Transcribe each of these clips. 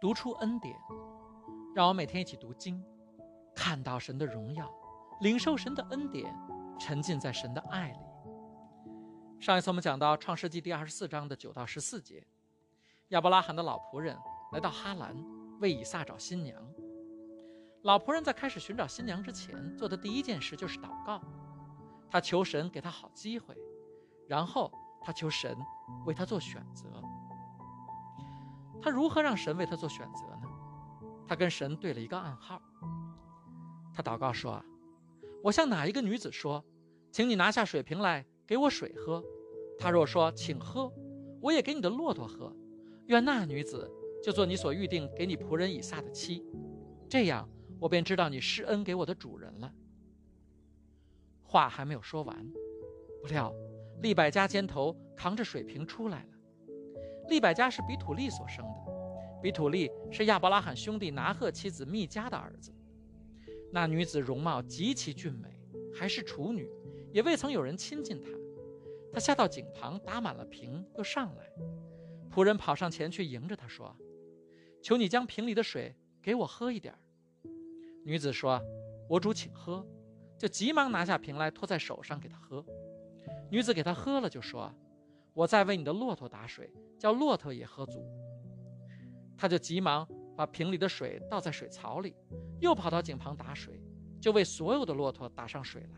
读出恩典，让我每天一起读经，看到神的荣耀，领受神的恩典，沉浸在神的爱里。上一次我们讲到创世纪第24章的9到14节，亚伯拉罕的老仆人来到哈兰，为以撒找新娘。老仆人在开始寻找新娘之前，做的第一件事就是祷告。他求神给他好机会，然后他求神为他做选择。他如何让神为他做选择呢？他跟神对了一个暗号。他祷告说，我向哪一个女子说，请你拿下水瓶来给我水喝，她若说请喝，我也给你的骆驼喝，愿那女子就做你所预定给你仆人以撒的妻，这样我便知道你施恩给我的主人了。话还没有说完，不料利百加肩头扛着水瓶出来了。利百加是比土利所生的，比土利是亚伯拉罕兄弟拿鹤妻子密迦的儿子。那女子容貌极其俊美，还是处女，也未曾有人亲近她。她下到井旁打满了瓶，又上来。仆人跑上前去迎着她说，求你将瓶里的水给我喝一点。女子说，我主请喝，就急忙拿下瓶来托在手上给她喝。女子给她喝了，就说，我再为你的骆驼打水，叫骆驼也喝足。他就急忙把瓶里的水倒在水槽里，又跑到井旁打水，就为所有的骆驼打上水来。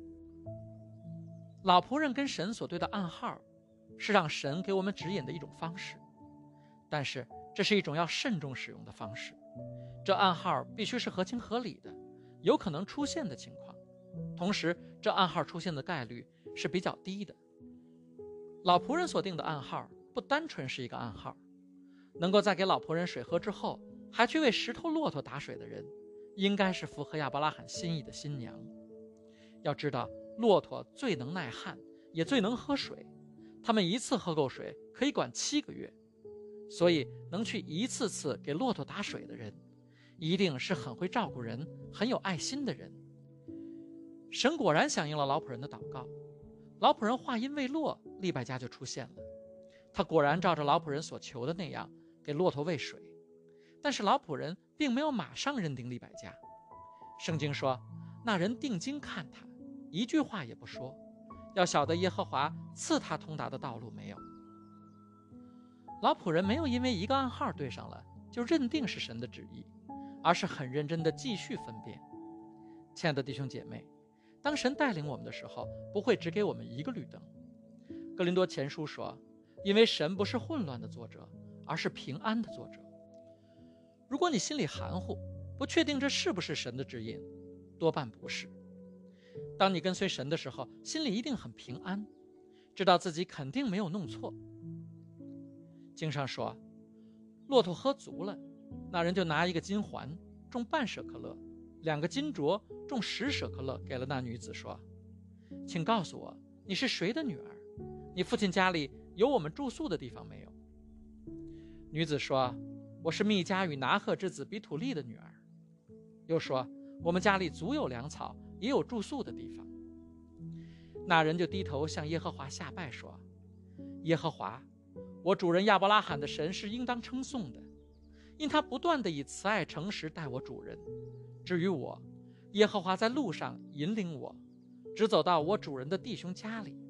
老仆人跟神所对的暗号，是让神给我们指引的一种方式，但是这是一种要慎重使用的方式。这暗号必须是合情合理的，有可能出现的情况，同时这暗号出现的概率是比较低的。老仆人所定的暗号不单纯是一个暗号，能够在给老仆人水喝之后还去为10头骆驼打水的人，应该是符合亚伯拉罕心意的新娘。要知道，骆驼最能耐旱，也最能喝水，他们一次喝够水可以管7个月，所以能去一次次给骆驼打水的人，一定是很会照顾人，很有爱心的人。神果然响应了老仆人的祷告，老仆人话音未落，利百加就出现了。他果然照着老仆人所求的那样给骆驼喂水，但是老仆人并没有马上认定利百加。圣经说，那人定睛看他，一句话也不说，要晓得耶和华赐他通达的道路没有。老仆人没有因为一个暗号对上了就认定是神的旨意，而是很认真地继续分辨。亲爱的弟兄姐妹，当神带领我们的时候，不会只给我们一个绿灯。哥林多前书说，因为神不是混乱的作者，而是平安的作者。如果你心里含糊，不确定这是不是神的指引，多半不是。当你跟随神的时候，心里一定很平安，知道自己肯定没有弄错。经上说，骆驼喝足了，那人就拿一个金环重半舍克勒，2个金镯重10舍克勒给了那女子，说，请告诉我，你是谁的女儿？你父亲家里有我们住宿的地方没有？女子说，我是密迦与拿鹤之子比土利的女儿。又说，我们家里足有粮草，也有住宿的地方。那人就低头向耶和华下拜，说，耶和华，我主人亚伯拉罕的神是应当称颂的，因他不断地以慈爱诚实待我主人。至于我，耶和华在路上引领我，直走到我主人的弟兄家里。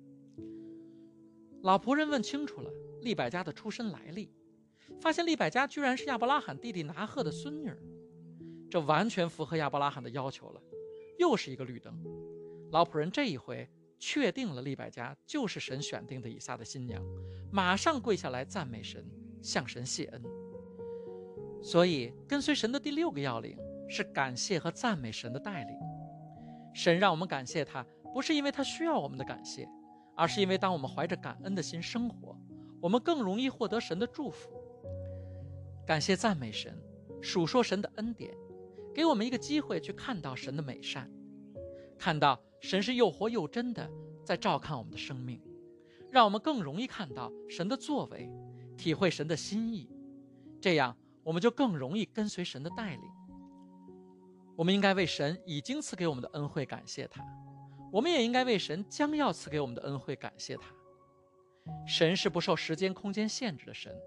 老仆人问清楚了利百加的出身来历，发现利百加居然是亚伯拉罕弟弟拿鹤的孙女，这完全符合亚伯拉罕的要求了，又是一个绿灯。老仆人这一回确定了利百加就是神选定的以撒的新娘，马上跪下来赞美神，向神谢恩。所以跟随神的第6个要领是感谢和赞美神的带领。神让我们感谢他，不是因为他需要我们的感谢，而是因为当我们怀着感恩的心生活，我们更容易获得神的祝福。感谢赞美神，数说神的恩典，给我们一个机会去看到神的美善，看到神是又活又真的在照看我们的生命，让我们更容易看到神的作为，体会神的心意，这样我们就更容易跟随神的带领。我们应该为神已经赐给我们的恩惠感谢他，我们也应该为神将要赐给我们的恩惠感谢他。神是不受时间空间限制的神，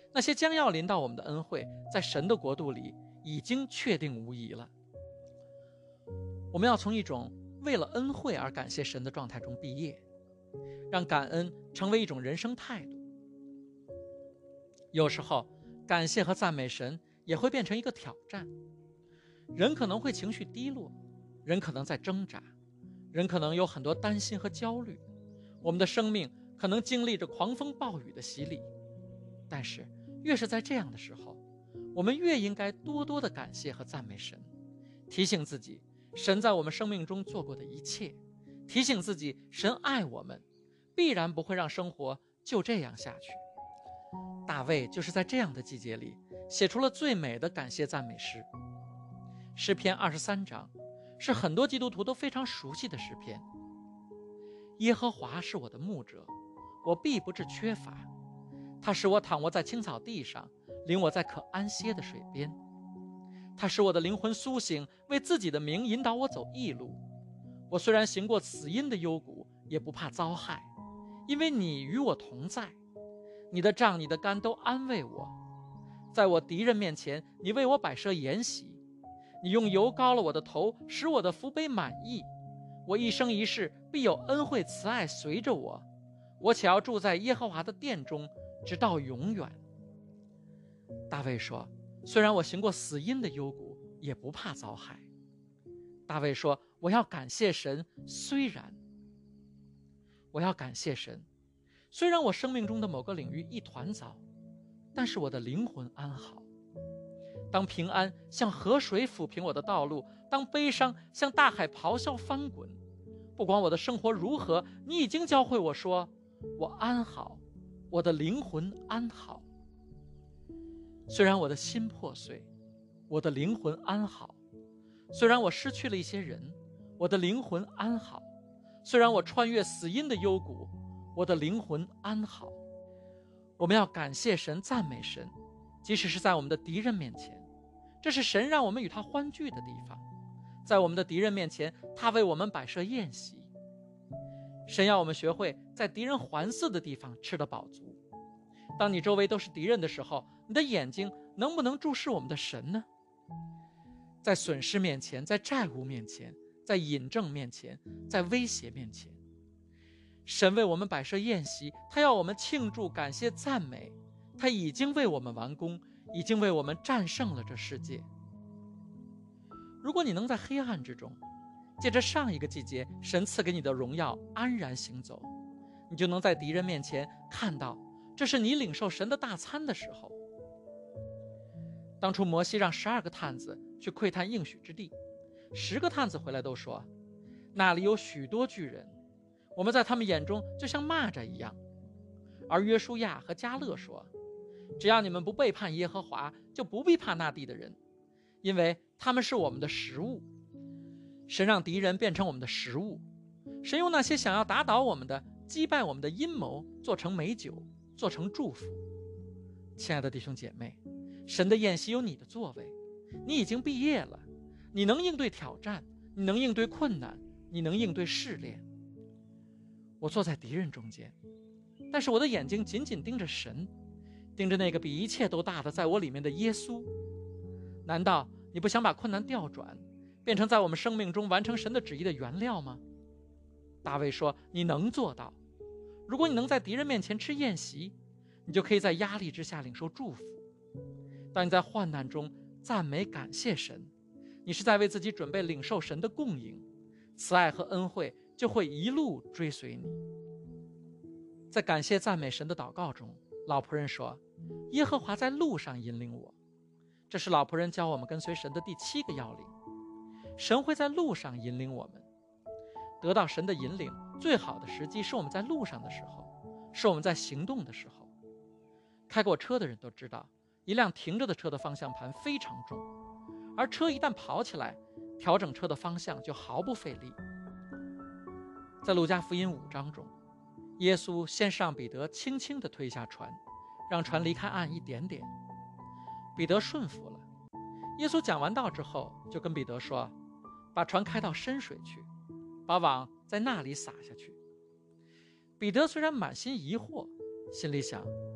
那些将要临到我们的恩惠，在神的国度里已经确定无疑了。我们要从一种为了恩惠而感谢神的状态中毕业，让感恩成为一种人生态度。有时候，感谢和赞美神也会变成一个挑战。人可能会情绪低落，人可能在挣扎，人可能有很多担心和焦虑，我们的生命可能经历着狂风暴雨的洗礼。但是越是在这样的时候，我们越应该多多的感谢和赞美神，提醒自己神在我们生命中做过的一切，提醒自己神爱我们，必然不会让生活就这样下去。大卫就是在这样的季节里写出了最美的感谢赞美诗。诗篇23章是很多基督徒都非常熟悉的诗篇。耶和华是我的牧者，我必不致缺乏。他使我躺卧在青草地上，领我在可安歇的水边。他使我的灵魂苏醒，为自己的名引导我走义路。我虽然行过死荫的幽谷，也不怕遭害，因为你与我同在。你的杖你的竿都安慰我。在我敌人面前，你为我摆设筵席。你用油膏了我的头，使我的福杯满溢。我一生一世必有恩惠慈爱随着我，我且要住在耶和华的殿中，直到永远。大卫说，虽然我行过死荫的幽谷，也不怕遭害。大卫说，我要感谢神，我要感谢神，虽然我生命中的某个领域一团糟，但是我的灵魂安好。当平安像河水抚平我的道路，当悲伤像大海咆哮翻滚，不管我的生活如何，你已经教会我说，我安好，我的灵魂安好。虽然我的心破碎，我的灵魂安好。虽然我失去了一些人，我的灵魂安好。虽然我穿越死荫的幽谷，我的灵魂安好。我们要感谢神，赞美神，即使是在我们的敌人面前，这是神让我们与他欢聚的地方。在我们的敌人面前，他为我们摆设宴席。神要我们学会在敌人环伺的地方吃得饱足。当你周围都是敌人的时候，你的眼睛能不能注视我们的神呢？在损失面前，在债务面前，在引证面前，在威胁面前，神为我们摆设宴席，他要我们庆祝、感谢、赞美。他已经为我们完工，已经为我们战胜了这世界。如果你能在黑暗之中，借着上一个季节神赐给你的荣耀安然行走，你就能在敌人面前看到，这是你领受神的大餐的时候。当初摩西让12个探子去窥探应许之地，10个探子回来都说，那里有许多巨人，我们在他们眼中就像蚂蚱一样。而约书亚和迦勒说，只要你们不背叛耶和华，就不必怕那地的人，因为他们是我们的食物。神让敌人变成我们的食物，神用那些想要打倒我们的、击败我们的阴谋做成美酒，做成祝福。亲爱的弟兄姐妹，神的宴席有你的座位，你已经毕业了，你能应对挑战，你能应对困难，你能应对试炼。我坐在敌人中间，但是我的眼睛紧紧盯着神，盯着那个比一切都大的在我里面的耶稣。难道你不想把困难调转，变成在我们生命中完成神的旨意的原料吗？大卫说，你能做到。如果你能在敌人面前吃宴席，你就可以在压力之下领受祝福。当你在患难中赞美感谢神，你是在为自己准备领受神的供应，慈爱和恩惠就会一路追随你。在感谢赞美神的祷告中，老仆人说，耶和华在路上引领我。这是老仆人教我们跟随神的第7个要领。神会在路上引领我们。得到神的引领，最好的时机是我们在路上的时候，是我们在行动的时候。开过车的人都知道，一辆停着的车的方向盘非常重，而车一旦跑起来，调整车的方向就毫不费力。在路加福音5章中，耶稣先是让彼得轻轻地推下船，让船离开岸一点点。彼得顺服了。耶稣讲完道之后，就跟彼得说，把船开到深水去，把网在那里撒下去。彼得虽然满心疑惑，心里想，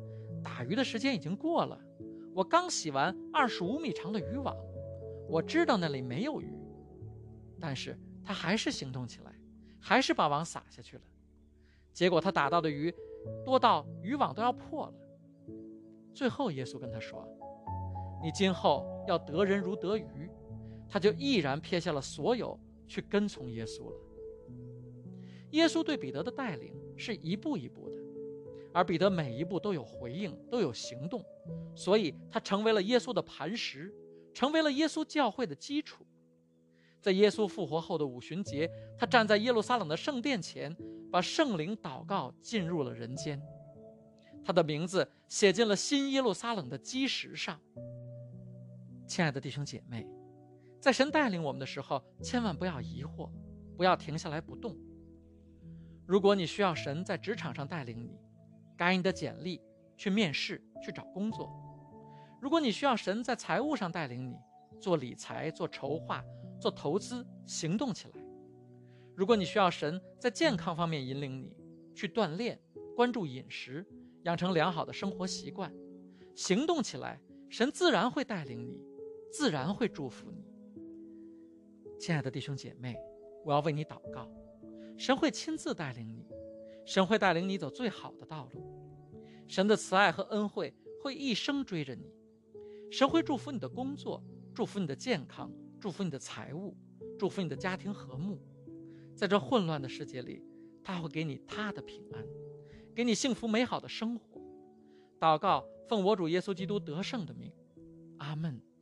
打鱼的时间已经过了，我刚洗完25米长的渔网，我知道那里没有鱼。但是他还是行动起来，还是把网撒下去了。结果他打到的鱼多到渔网都要破了。最后耶稣跟他说，你今后要得人如得鱼。他就毅然撇下了所有，去跟从耶稣了。耶稣对彼得的带领是一步一步的，而彼得每一步都有回应，都有行动，所以他成为了耶稣的磐石，成为了耶稣教会的基础。在耶稣复活后的五旬节，他站在耶路撒冷的圣殿前，把圣灵祷告进入了人间，他的名字写进了新耶路撒冷的基石上。亲爱的弟兄姐妹，在神带领我们的时候，千万不要疑惑，不要停下来不动。如果你需要神在职场上带领你，改你的简历，去面试，去找工作；如果你需要神在财务上带领你，做理财，做筹划，做投资，行动起来；如果你需要神在健康方面引领你，去锻炼，关注饮食，养成良好的生活习惯，行动起来，神自然会带领你，自然会祝福你。亲爱的弟兄姐妹，我要为你祷告，神会亲自带领你，神会带领你走最好的道路，神的慈爱和恩惠会一生追着你，神会祝福你的工作，祝福你的健康，祝福你的财务，祝福你的家庭和睦。在这混乱的世界里，他会给你他的平安，给你幸福美好的生活。祷告，奉我主耶稣基督得胜的名，阿们。